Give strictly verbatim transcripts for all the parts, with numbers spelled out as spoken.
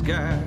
sky.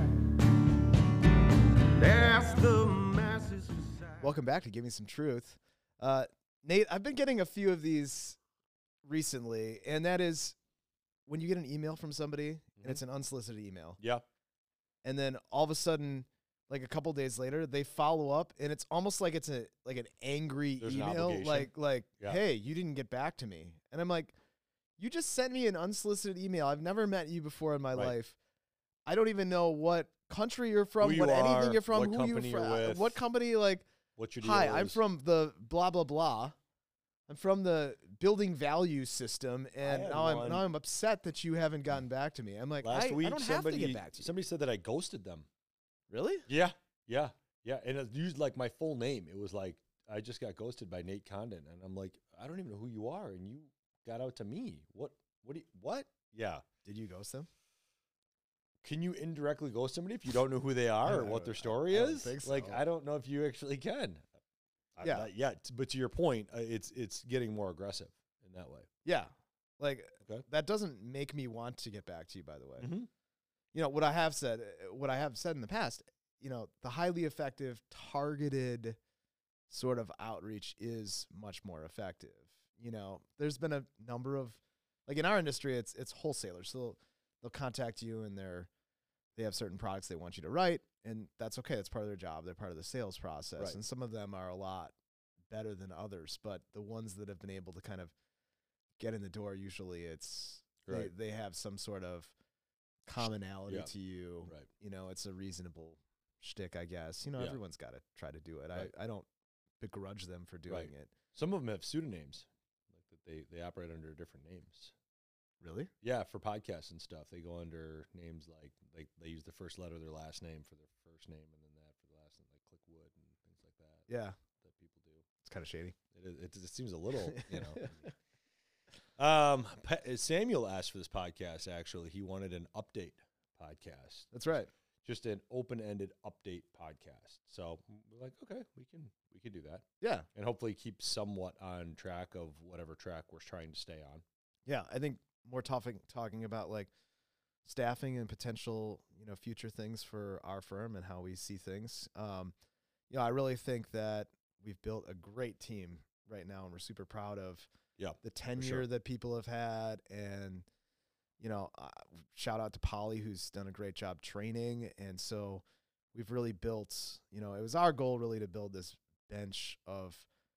That's the masses beside. Welcome back to Give Me Some Truth. Uh, Nate, I've been getting a few of these recently, and that is when you get an email from somebody, Mm-hmm. and it's an unsolicited email, Yeah. and then all of a sudden, like a couple days later, they follow up, and it's almost like it's a like an angry There's an email, obligation. like like, Yeah. hey, you didn't get back to me, and I'm like, you just sent me an unsolicited email. I've never met you before in my Right. life. I don't even know what country you're from, Who you what anything are, you're from, what who company you're you're from, with. what company, like. What's your deal? Hi, I'm is? from the blah blah blah. I'm from the building value system, and had now I'm one- now I'm upset that you haven't gotten back to me. I'm like, Last I, week I don't somebody have to get back to you. somebody said that I ghosted them. Really? Yeah. Yeah. Yeah. And it used like my full name. It was like I just got ghosted by Nate Condon, and I'm like, I don't even know who you are, and you got out to me. What? What? Do you, what? Yeah. Did you ghost them? Can you indirectly ghost somebody if you don't know who they are I or don't- what their I- story I don't is? think Like, so. I don't know if you actually can. I- Yeah. that- yeah. t- But to your point, uh, it's it's getting more aggressive in that way. Yeah. Like Okay. that doesn't make me want to get back to you. By the way, Mm-hmm. you know what I have said. uh, What I have said in the past. You know, the highly effective, targeted sort of outreach is much more effective. You know, there's been a number of, like in our industry, it's it's wholesalers. So they'll, they'll contact you, and they're they have certain products they want you to write, and that's okay. That's part of their job. They're part of the sales process, Right. and some of them are a lot better than others. But the ones that have been able to kind of get in the door, usually it's Right. they, they have some sort of commonality Yeah. to you. Right. You know, it's a reasonable shtick, I guess. You know, Yeah. everyone's got to try to do it. Right. I, I don't begrudge them for doing Right. it. Some of them have pseudonyms, like that they they operate under different names. Really? Yeah, for podcasts and stuff, they go under names like like they use the first letter of their last name for their first name, and then that for the last name, like Clickwood and things like that. Yeah. That people do. It's kind of shady. It is, it, it seems a little, you know. Um, Pa- Samuel asked for this podcast. Actually, he wanted an update podcast. That's right. Just an open-ended update podcast. So we're like, okay, we can we can do that, Yeah. and hopefully keep somewhat on track of whatever track we're trying to stay on. Yeah. I think more talking talking about like staffing and potential, you know, future things for our firm and how we see things. Um, you know, I really think that we've built a great team right now, and we're super proud of Yeah, the tenure sure. that people have had. And, you know, uh, shout out to Polly, who's done a great job training. And so we've really built, you know, it was our goal really to build this bench of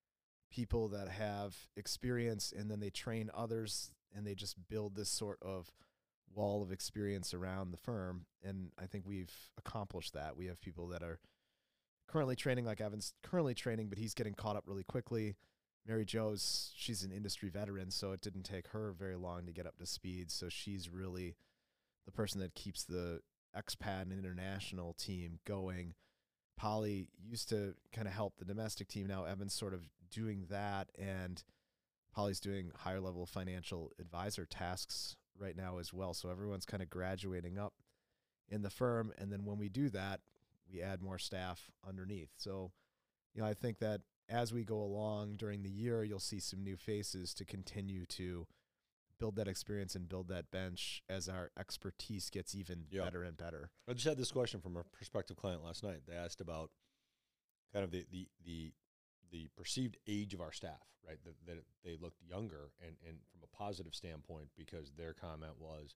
people that have experience, and then they train others, and they just build this sort of wall of experience around the firm. And I think we've accomplished that. We have people that are currently training, like Evan's currently training, but he's getting caught up really quickly. Mary Jo's, she's an industry veteran, so it didn't take her very long to get up to speed. So she's really the person that keeps the expat and international team going. Polly used to kind of help the domestic team. Now Evan's sort of doing that, and Polly's doing higher level financial advisor tasks right now as well. So everyone's kind of graduating up in the firm. And then when we do that, we add more staff underneath. So, you know, I think that as we go along during the year, you'll see some new faces to continue to build that experience and build that bench as our expertise gets even Yeah. better and better. I just had this question from a prospective client last night. They asked about kind of the the the, the perceived age of our staff, right? That, that they looked younger, and, and from a positive standpoint, because their comment was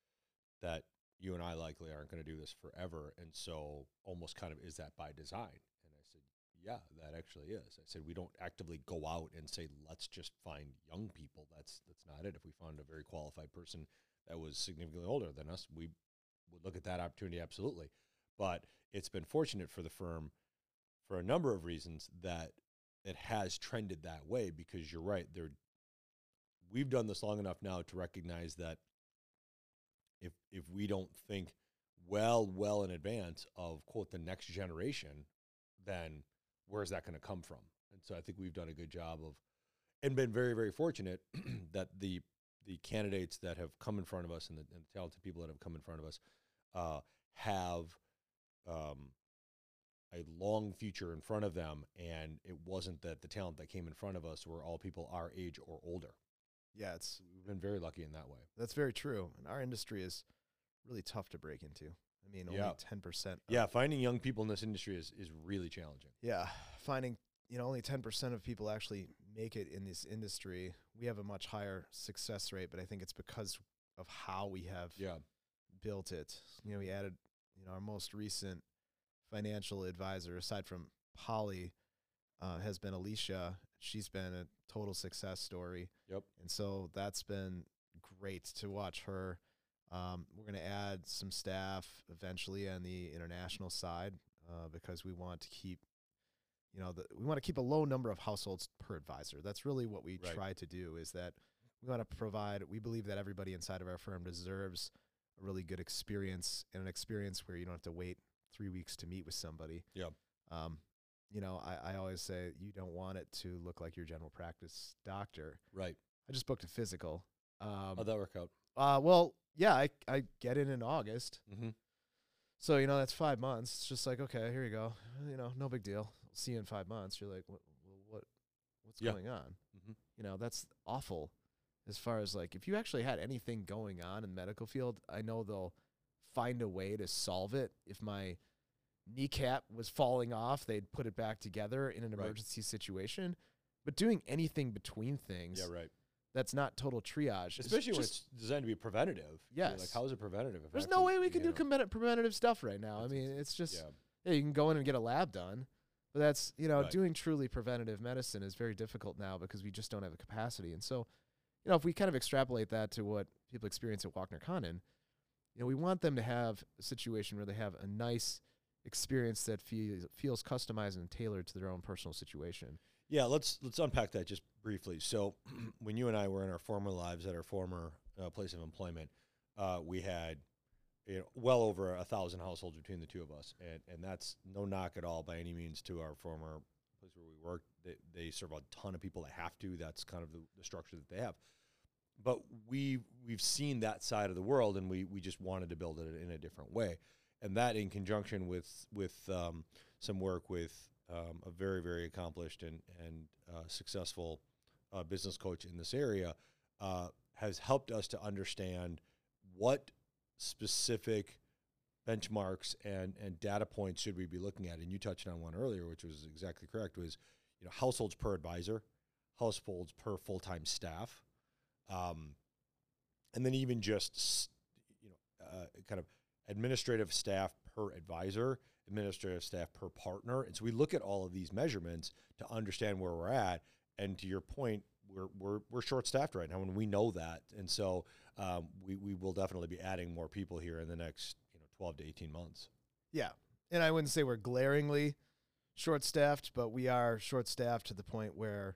that you and I likely aren't going to do this forever, and so almost kind of is that by design? And I said, yeah, that actually is. I said we don't actively go out and say let's just find young people. That's that's not it. If we found a very qualified person that was significantly older than us, we would look at that opportunity, absolutely. But it's been fortunate for the firm for a number of reasons that it has trended that way, because you're right. There, we've done this long enough now to recognize that if if we don't think well, well in advance of, quote, the next generation, then where's that going to come from? And so I think we've done a good job of, and been very, very fortunate that the the candidates that have come in front of us and the, and the talented people that have come in front of us uh, have um, a long future in front of them. And it wasn't that the talent that came in front of us were all people our age or older. Yeah, it's We've been very lucky in that way. that's very true. And our industry is really tough to break into. I mean, Yeah. only ten percent. Yeah, finding young people in this industry is, is really challenging. Yeah, finding, you know, only ten percent of people actually make it in this industry. We have a much higher success rate, but I think it's because of how we have Yeah. built it. You know, we added, you know, our most recent financial advisor, aside from Polly, uh, has been Alicia. She's been a total success story. Yep. And so that's been great to watch her. Um, we're going to add some staff eventually on the international side uh, because we want to keep, you know, the, we want to keep a low number of households per advisor. That's really what we Right. try to do, is that we want to provide, we believe that everybody inside of our firm deserves a really good experience, and an experience where you don't have to wait three weeks to meet with somebody. Yeah. Um, you know, I, I always say you don't want it to look like your general practice doctor. Right. I just booked a physical. Um, How'd that work out? uh, well, yeah, I, I get in in August. Mm-hmm. So, you know, that's five months. It's just like, okay, here you go. You know, no big deal. See you in five months. You're like, what, what, what's Yeah. going on? Mm-hmm. You know, that's awful. As far as like, if you actually had anything going on in the medical field, I know they'll find a way to solve it. If my kneecap was falling off, they'd put it back together in an Right. emergency situation. But doing anything between things, Yeah, right. that's not total triage. It's Especially when just- it's designed to be preventative. You're Yes. Like, how is it preventative? if there's no actually, way we can you do know, combat- preventative stuff right now. I It's- mean, it's just, Yeah. yeah, you can go in and get a lab done. But that's, you know, Right. doing truly preventative medicine is very difficult now because we just don't have the capacity. And so, you know, if we kind of extrapolate that to what people experience at Wagner Condon, you know, we want them to have a situation where they have a nice experience that feels feels customized and tailored to their own personal situation. Yeah, let's let's unpack that just briefly. So, when you and I were in our former lives at our former uh, place of employment, uh, we had, you know, well over a thousand households between the two of us, and and that's no knock at all by any means to our former place where we worked. They, they serve a ton of people that have to. That's kind of the, the structure that they have. But we we've seen that side of the world, and we we just wanted to build it in a different way, and that in conjunction with with um, some work with um, a very very accomplished and and uh, successful uh, business coach in this area uh, has helped us to understand what specific benchmarks and and data points should we be looking at. And you touched on one earlier, which was exactly correct. Was, you know, households per advisor, households per full time staff. Um, and then even just, s- you know, uh, kind of administrative staff per advisor, administrative staff per partner. And so we look at all of these measurements to understand where we're at. And to your point, we're we're we're short staffed right now, and we know that. And so um, we we will definitely be adding more people here in the next, you know, twelve to eighteen months. Yeah. And I wouldn't say we're glaringly short-staffed, but we are short-staffed to the point where,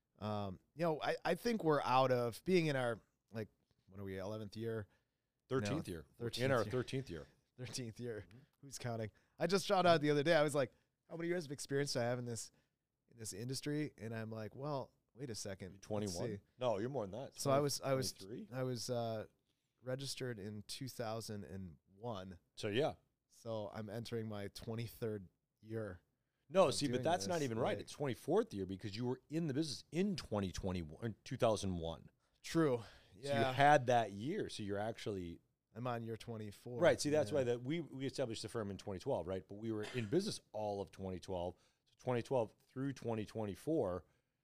um, you know, I, I think we're out of being in our, like, what are we, eleventh year, Thirteenth year, We're in thirteenth our year. thirteenth year. thirteenth year. Who's counting? I just shot out the other day. I was like, how many years of experience do I have in this in this industry? And I'm like, well, wait a second. let's twenty-one. see. No, you're more than that. So I was I was twenty-three. I was uh, registered in two thousand one. So yeah. So I'm entering my twenty-third year. No, of see, but doing that's not this, even right. like- It's twenty-fourth year because you were in the business in twenty twenty-one, two thousand one. True. So you Yeah. had that year. So you're actually I'm on year twenty-four. right. See, that's yeah. why that we we established the firm in twenty twelve, right? But we were in business all of twenty twelve. So twenty twelve through twenty twenty-four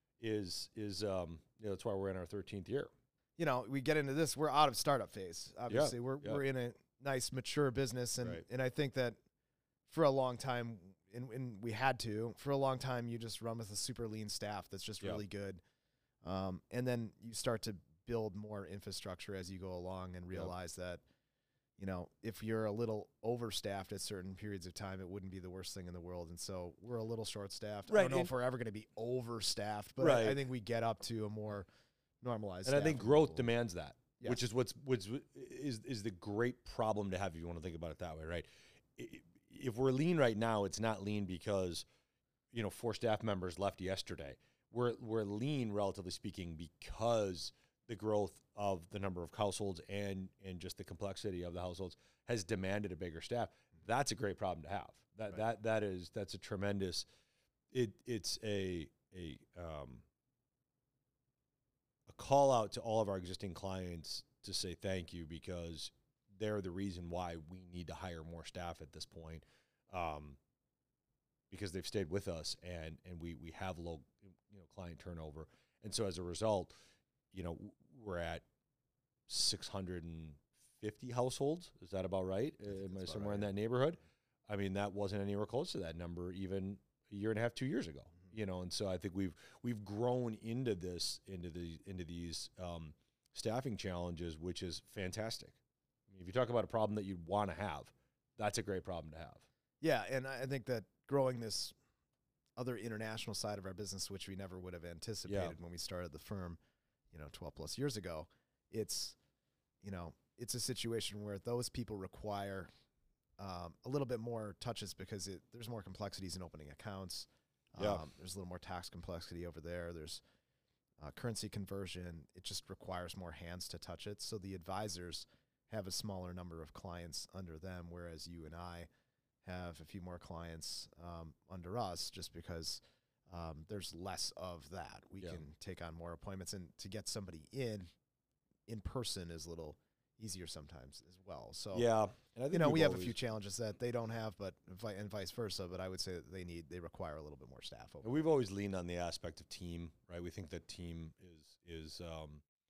is is um you know, that's why we're in our thirteenth year. You know, we get into this, we're out of startup phase. Obviously, we're yeah. we're in a nice mature business, and Right. and I think that for a long time, and, and we had to for a long time, you just run with a super lean staff that's just Yeah. really good, um, and then you start to build more infrastructure as you go along, and realize that, you know, if you're a little overstaffed at certain periods of time, it wouldn't be the worst thing in the world. And so we're a little short-staffed. I Right, don't know and- if we're ever going to be overstaffed, but I, I Right. think we get up to a more normalized. And I think staffing growth level. demands that, Yes. which is what's what's is is the great problem to have if you want to think about it that way, right? I- If we're lean right now, it's not lean because, you know, four staff members left yesterday. We're we're lean, relatively speaking, because the growth of the number of households and and just the complexity of the households has demanded a bigger staff. That's a great problem to have. That Right. that that is that's a tremendous. It it's a a um, a call out to all of our existing clients to say thank you, because they're the reason why we need to hire more staff at this point, um, because they've stayed with us and and we we have low you know client turnover, and so as a result, you know we're at six hundred fifty households. Is that about right? Uh, Am I somewhere right. in that neighborhood? I mean, that wasn't anywhere close to that number even a year and a half, two years ago. Mm-hmm. You know, and so I think we've we've grown into this into the into these um, staffing challenges, which is fantastic. I mean, if you talk about a problem that you'd want to have, that's a great problem to have. Yeah, and I think that growing this other international side of our business, which we never would have anticipated yeah. when we started the firm, you know, twelve plus years ago, it's, you know, it's a situation where those people require um, a little bit more touches because it, there's more complexities in opening accounts. Yeah. Um, there's a little more tax complexity over there. There's uh, currency conversion. It just requires more hands to touch it. So the advisors have a smaller number of clients under them, whereas you and I have a few more clients um, under us just because um, there's less of that. We yeah. can take on more appointments, and to get somebody in in person is a little easier sometimes as well. So yeah, and I think you know we have always, a few challenges that they don't have, but vi- and vice versa. But I would say that they need they require a little bit more staff. Over and we've always leaned on the aspect of team, right? We think that team is is um,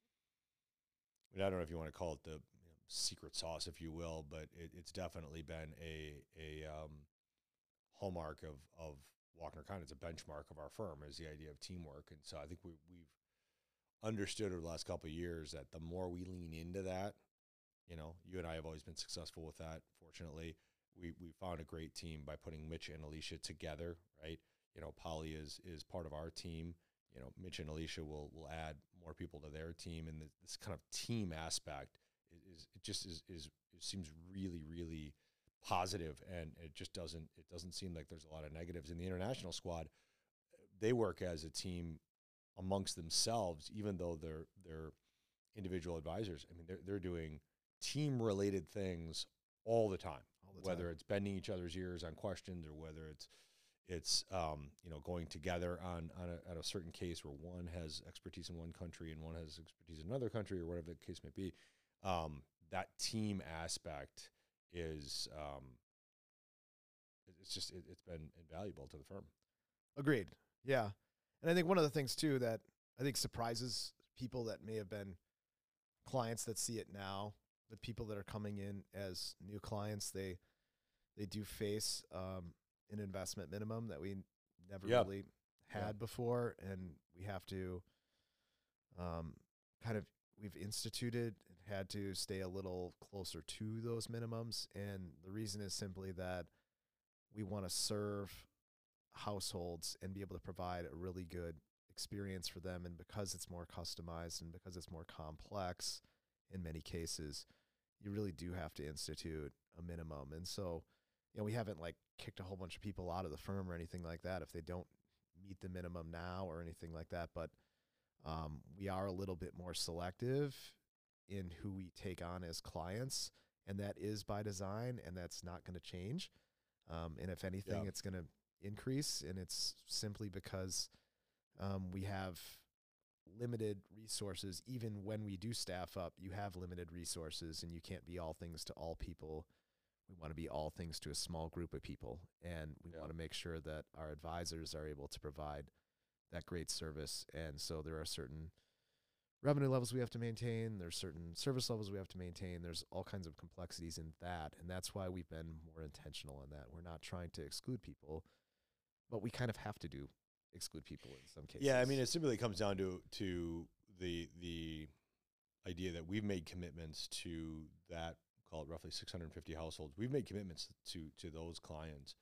I, mean, I don't know if you want to call it the you know, secret sauce, if you will, but it, it's definitely been a a um, hallmark of of Walker Kind. It's a benchmark of our firm is the idea of teamwork, and so I think we, we've understood over the last couple of years that the more we lean into that, you know, you and I have always been successful with that. Fortunately, we we found a great team by putting Mitch and Alicia together, right? You know, Polly is is part of our team. You know, Mitch and Alicia will will add more people to their team, and this, this kind of team aspect is, is it just is is it seems really really positive, and it just doesn't it doesn't seem like there's a lot of negatives. In the international squad, they work as a team amongst themselves, even though they're they're individual advisors. I mean, they're they're doing team related things all the time, all the whether time. it's bending each other's ears on questions or whether it's it's um, you know going together on on a, on a certain case where one has expertise in one country and one has expertise in another country or whatever the case may be. Um, that team aspect is um, it's just it, it's been invaluable to the firm. Agreed. Yeah. And I think one of the things too that I think surprises people that may have been clients that see it now, the people that are coming in as new clients, they they do face um, an investment minimum that we never Yep. really had Yep. before, and we have to um, kind of we've instituted and had to stay a little closer to those minimums, and the reason is simply that we want to serve households and be able to provide a really good experience for them. And because it's more customized and because it's more complex in many cases, you really do have to institute a minimum. And so, you know, we haven't like kicked a whole bunch of people out of the firm or anything like that if they don't meet the minimum now or anything like that. But um, we are a little bit more selective in who we take on as clients, and that is by design, and that's not going to change. Um, and if anything, Yeah. it's going to increase, and it's simply because um, we have limited resources. Even when we do staff up, you have limited resources, and you can't be all things to all people. We want to be all things to a small group of people, and we Yeah. want to make sure that our advisors are able to provide that great service. And so there are certain revenue levels we have to maintain. There's certain service levels we have to maintain. There's all kinds of complexities in that, and that's why we've been more intentional on that. We're not trying to exclude people, but we kind of have to do exclude people in some cases. Yeah, I mean, it simply comes down to to the the idea that we've made commitments to that, call it roughly six hundred fifty households. We've made commitments to to those clients,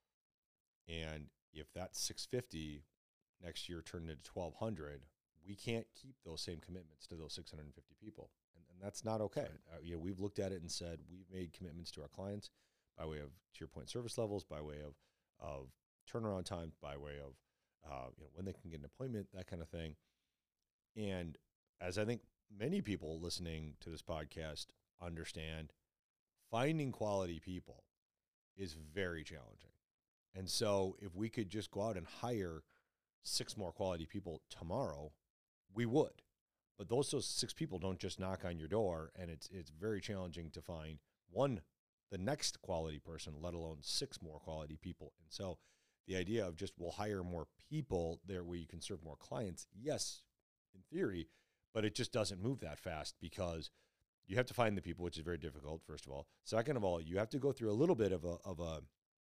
and if that six fifty next year turned into twelve hundred, we can't keep those same commitments to those six hundred fifty people, and, and that's not okay. Right. Uh, you know, we've looked at it and said we've made commitments to our clients by way of, to your point, service levels, by way of of turnaround time, by way of uh, you know when they can get an appointment, that kind of thing. And as I think many people listening to this podcast understand, finding quality people is very challenging. And so if we could just go out and hire six more quality people tomorrow, we would. But those those six people don't just knock on your door, and it's it's very challenging to find one, the next quality person, let alone six more quality people. And so the idea of just we'll hire more people there where you can serve more clients, yes, in theory, but it just doesn't move that fast because you have to find the people, which is very difficult, first of all. Second of all, you have to go through a little bit of a of a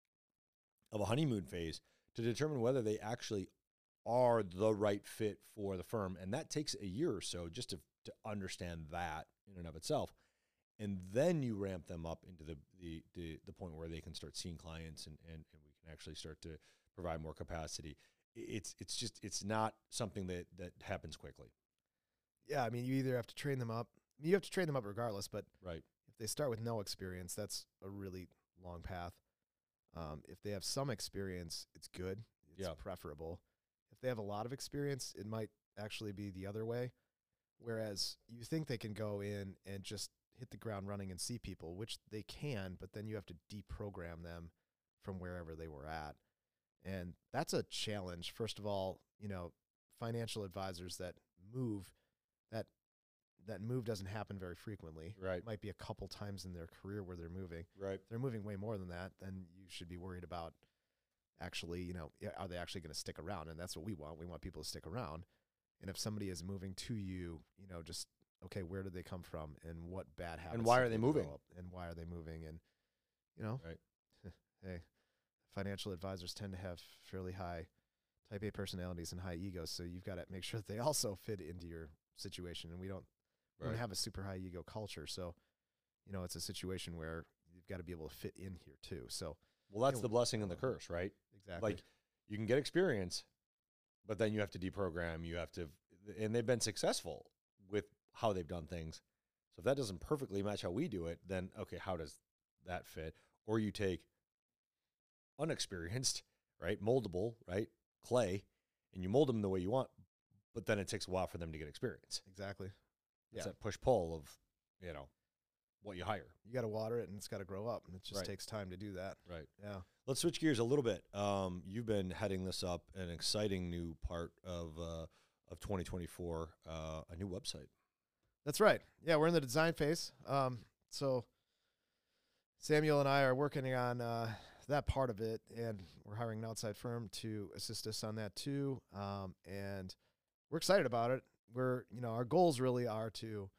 of a honeymoon phase to determine whether they actually are the right fit for the firm. And that takes a year or so just to, to understand that in and of itself. And then you ramp them up into the, the, the, the point where they can start seeing clients and, and, and we can actually start to provide more capacity. It's, it's just, it's not something that, that happens quickly. Yeah. I mean, you either have to train them up. You have to train them up regardless, but right. if they start with no experience, that's a really long path. Um, if they have some experience, it's good. It's Yeah. preferable. If they have a lot of experience, it might actually be the other way. Whereas you think they can go in and just hit the ground running and see people, which they can, but then you have to deprogram them from wherever they were at. And that's a challenge. First of all, you know, financial advisors that move, that that move doesn't happen very frequently. Right. It might be a couple times in their career where they're moving. Right. If they're moving way more than that, then you should be worried about actually, you know, yeah, are they actually going to stick around? And that's what we want. We want people to stick around. And if somebody is moving to you, you know, just, okay, where did they come from and what bad habits? And why did are they moving? develop, and why are they moving? And, you know, Right. hey, financial advisors tend to have fairly high type A personalities and high egos. So you've got to make sure that they also fit into your situation. And we don't, we Right. don't have a super high ego culture. So, you know, it's a situation where you've got to be able to fit in here too. So, Well, that's you know, the blessing and the curse, right? exactly. Like you can get experience, but then you have to deprogram. You have to, and they've been successful with how they've done things. So if that doesn't perfectly match how we do it, then okay, how does that fit? Or you take unexperienced, right, moldable, right, clay, and you mold them the way you want, but then it takes a while for them to get experience. Exactly. It's Yeah. that push pull of, you know, what you hire. You got to water it and it's got to grow up, and it just Right. takes time to do that. Right. Yeah. Let's switch gears a little bit. Um, you've been heading this up, an exciting new part of uh, of twenty twenty-four, uh, a new website. That's right. Yeah, we're in the design phase. Um, so Samuel and I are working on uh, that part of it, and we're hiring an outside firm to assist us on that too. Um, and we're excited about it. We're, you know, our goals really are to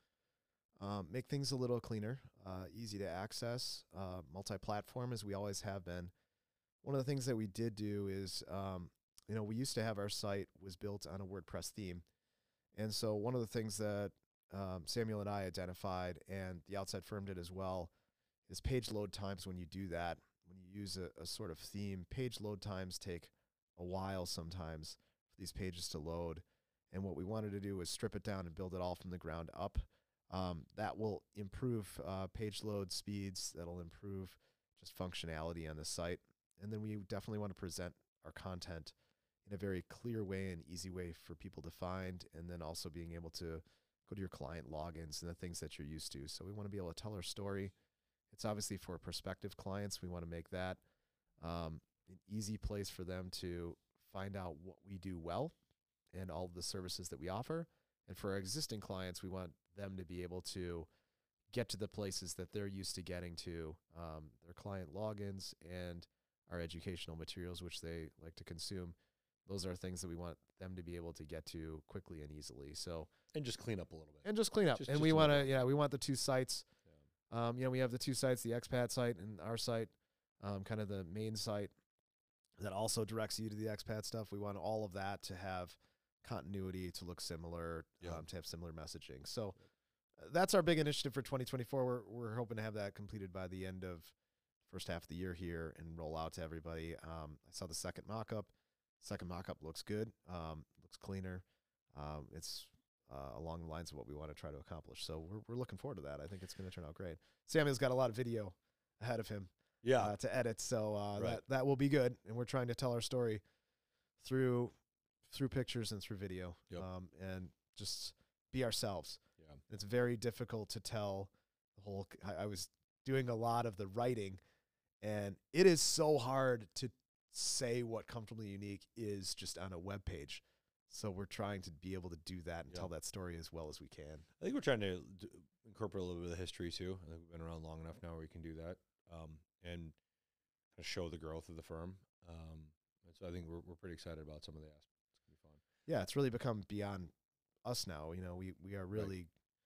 um, make things a little cleaner, uh, easy to access, uh, multi-platform as we always have been. One of the things that we did do is, um, you know, we used to have our site was built on a WordPress theme. And so one of the things that um, Samuel and I identified, and the outside firm did as well, is page load times when you do that. When you use a, a sort of theme, page load times take a while sometimes for these pages to load. And what we wanted to do was strip it down and build it all from the ground up. Um, that will improve uh, page load speeds. That'll improve just functionality on the site. And then we definitely want to present our content in a very clear way and easy way for people to find, and then also being able to go to your client logins and the things that you're used to. So we want to be able to tell our story. It's obviously for prospective clients. We want to make that um, an easy place for them to find out what we do well and all of the services that we offer. And for our existing clients, we want them to be able to get to the places that they're used to getting to, um, their client logins and our educational materials, which they like to consume. Those are things that we want them to be able to get to quickly and easily. So, And just clean up a little bit. and just clean up. Just- and just we a want little to, bit. yeah, we want the two sites. Yeah. Um, you know, we have the two sites, the expat site and our site, um, kind of the main site that also directs you to the expat stuff. We want all of that to have continuity, to look similar, Yeah. um, to have similar messaging. So uh, that's our big initiative for twenty twenty-four. We're, we're hoping to have that completed by the end of first half of the year here and roll out to everybody. Um, I saw the second mock-up. Second mock-up looks good, um, looks cleaner. Um, it's uh, along the lines of what we want to try to accomplish. So we're we're looking forward to that. I think it's going to turn out great. Samuel's got a lot of video ahead of him Yeah. uh, to edit, so uh, Right. that that will be good. And we're trying to tell our story through through pictures and through video, Yep. um, and just be ourselves. yeah. It's very difficult to tell the whole. I, I was doing a lot of the writing, and it is so hard to say what Comfortably Unique is just on a web page. So we're trying to be able to do that and Yeah. tell that story as well as we can. I think we're trying to d- incorporate a little bit of the history too. I think we've been around long enough now where we can do that, um, and kind of show the growth of the firm. Um, and so I think we're we're pretty excited about some of the aspects. It's gonna be fun. Yeah, it's really become beyond us now. You know, we, we are really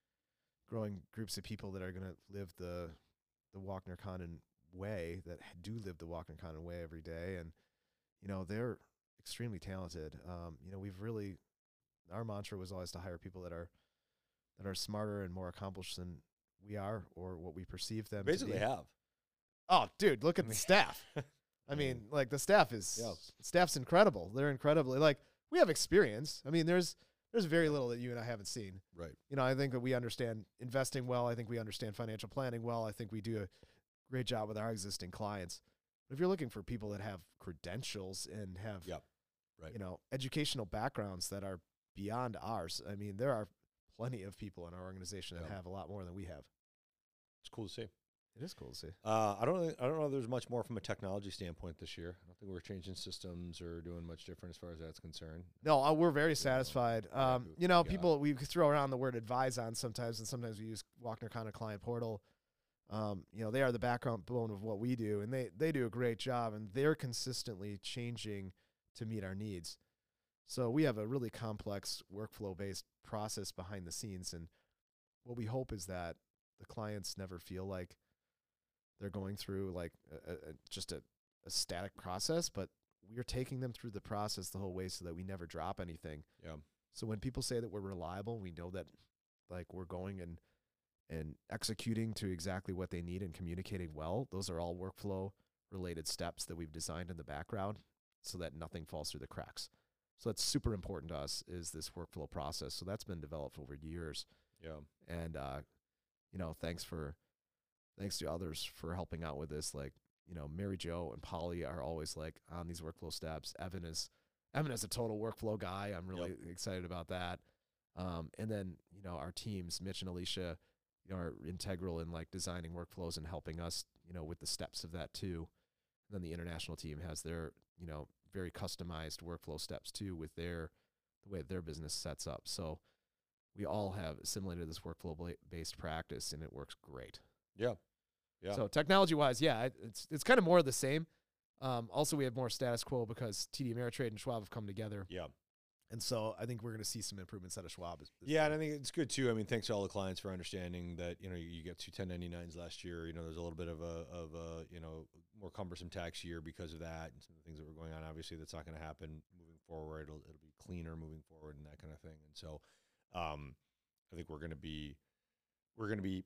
growing groups of people that are going to live the the Walkner Condon way, that h- do live the Walkner Condon way every day. And, you know, they're extremely talented. Um, you know, we've really, our mantra was always to hire people that are that are smarter and more accomplished than we are, or what we perceive them Basically, to be. have. Oh, dude, look at I the mean- staff. I mean, like the staff is Yeah. staff's incredible. They're incredibly, like, we have experience. I mean, there's there's very little that you and I haven't seen. Right. You know, I think that we understand investing well. I think we understand financial planning well. I think we do a great job with our existing clients. But if you're looking for people that have credentials and have, Yep. Right. you know, educational backgrounds that are beyond ours, I mean, there are plenty of people in our organization that Yeah. have a lot more than we have. It's cool to see. It is cool to see. Uh, I don't. Think, I don't know. If there's much more from a technology standpoint this year. I don't think we're changing systems or doing much different as far as that's concerned. No, uh, we're very satisfied. Yeah, Um, we- you know, yeah. people, we throw around the word advise on sometimes, and sometimes we use Walkner Condon Client Portal. Um, you know, they are the background bone of what we do, and they, they do a great job, and they're consistently changing to meet our needs. So we have a really complex workflow-based process behind the scenes, and what we hope is that the clients never feel like they're going through like a, a, a- just a, a static process, but we're taking them through the process the whole way so that we never drop anything. Yeah. So when people say that we're reliable, we know that like we're going and and executing to exactly what they need and communicating well. Those are all workflow related steps that we've designed in the background so that nothing falls through the cracks. So that's super important to us, is this workflow process. So that's been developed over years. Yeah. And uh, you know, thanks for thanks to others for helping out with this. Like, you know, Mary Jo and Polly are always like on these workflow steps. Evan is Evan is a total workflow guy. I'm really excited about that. Um, and then, you know, our teams, Mitch and Alicia, you know, are integral in like designing workflows and helping us, you know, with the steps of that too. And then the international team has their, you know, very customized workflow steps too with their the way their business sets up. So we all have assimilated this workflow bla- based practice, and it works great. Yeah. Yeah. So technology wise, yeah, it- it's it's kind of more of the same. Um, also, we have more status quo because T D Ameritrade and Schwab have come together, yeah. and so I think we're going to see some improvements out of Schwab. This, this Yeah, year. and I think it's good too. I mean, thanks to all the clients for understanding that, you know, you, you get two ten ninety-nines last year. You know, there's a little bit of a of a, you know, more cumbersome tax year because of that and some of the things that were going on. Obviously, that's not going to happen moving forward. It'll it'll be cleaner moving forward and that kind of thing. And so, um, I think we're going to be we're going to be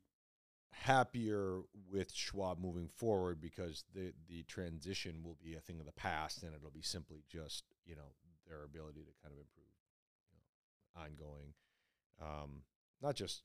happier with Schwab moving forward because the the transition will be a thing of the past, and it'll be simply just, you know, their ability to kind of improve, you know, ongoing, um, not just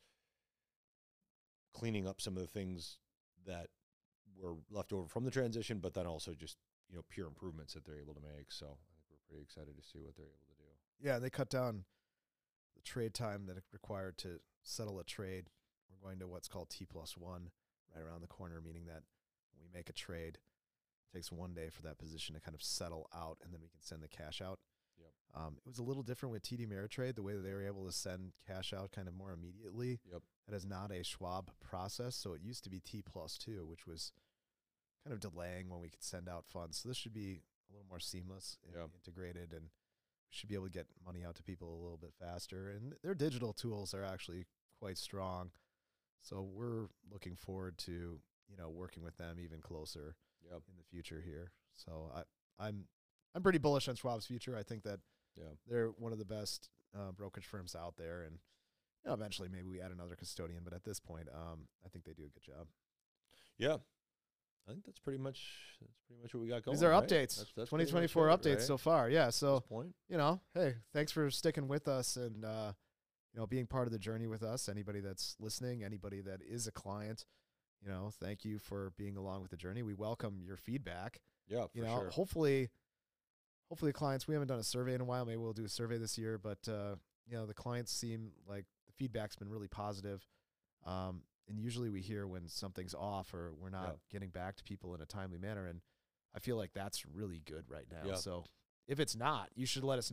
cleaning up some of the things that were left over from the transition, but then also just, you know, pure improvements that they're able to make. So I think we're pretty excited to see what they're able to do. Yeah, they cut down the trade time that it required to settle a trade. We're going to what's called T plus one right around the corner, meaning that when we make a trade, it takes one day for that position to kind of settle out, and then we can send the cash out. Yep. Um, it was a little different with T D Ameritrade, the way that they were able to send cash out kind of more immediately. Yep. That is not a Schwab process. So it used to be T plus two, which was kind of delaying when we could send out funds. So this should be a little more seamless and Yeah. integrated, and we should be able to get money out to people a little bit faster. And their digital tools are actually quite strong. So we're looking forward to, you know, working with them even closer Yep. in the future here. So I, I'm I'm pretty bullish on Schwab's future. I think that Yeah. they're one of the best uh, brokerage firms out there, and you know, eventually maybe we add another custodian. But at this point, um, I think they do a good job. Yeah. I think that's pretty much that's pretty much what we got going. These are right? updates, That's, that's twenty pretty much twenty-four it, updates right? so far. Yeah, At so this point. you know, hey, thanks for sticking with us and uh, you know, being part of the journey with us. Anybody that's listening, anybody that is a client, you know, thank you for being along with the journey. We welcome your feedback. Yeah, for You know, sure. hopefully, hopefully, clients. We haven't done a survey in a while. Maybe we'll do a survey this year. But uh, you know, the clients seem like the feedback's been really positive. Um, and usually we hear when something's off or we're not Yeah. getting back to people in a timely manner. And I feel like that's really good right now. Yeah. So if it's not, you should let us know.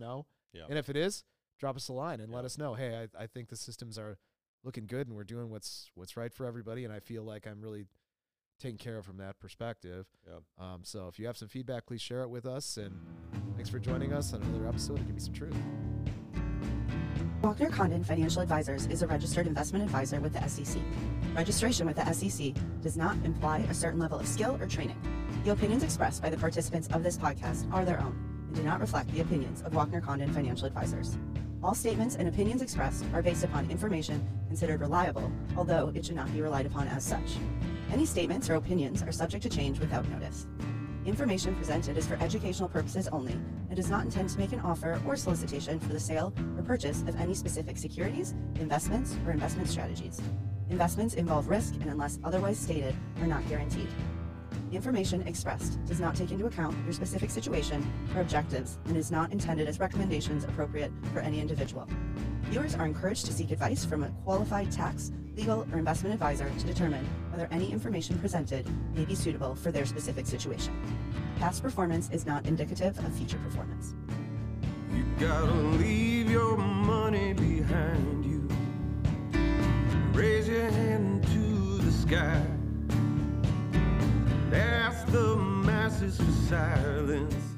Yeah. And if it is, drop us a line and let Yeah. us know, hey, I, I think the systems are looking good and we're doing what's what's right for everybody, and I feel like I'm really taken care of from that perspective. Yeah. Um, so if you have some feedback, please share it with us, and thanks for joining us on another episode of Give Me Some Truth. Walkner Condon Financial Advisors is a registered investment advisor with the S E C. Registration with the S E C does not imply a certain level of skill or training. The opinions expressed by the participants of this podcast are their own and do not reflect the opinions of Walkner Condon Financial Advisors. All statements and opinions expressed are based upon information considered reliable, although it should not be relied upon as such. Any statements or opinions are subject to change without notice. Information presented is for educational purposes only and does not intend to make an offer or solicitation for the sale or purchase of any specific securities, investments, or investment strategies. Investments involve risk and, unless otherwise stated, are not guaranteed. Information expressed does not take into account your specific situation or objectives and is not intended as recommendations appropriate for any individual. Viewers are encouraged to seek advice from a qualified tax, legal, or investment advisor to determine whether any information presented may be suitable for their specific situation. Past performance is not indicative of future performance. You gotta leave your money behind you. Raise your hand to the sky. Ask the masses for silence.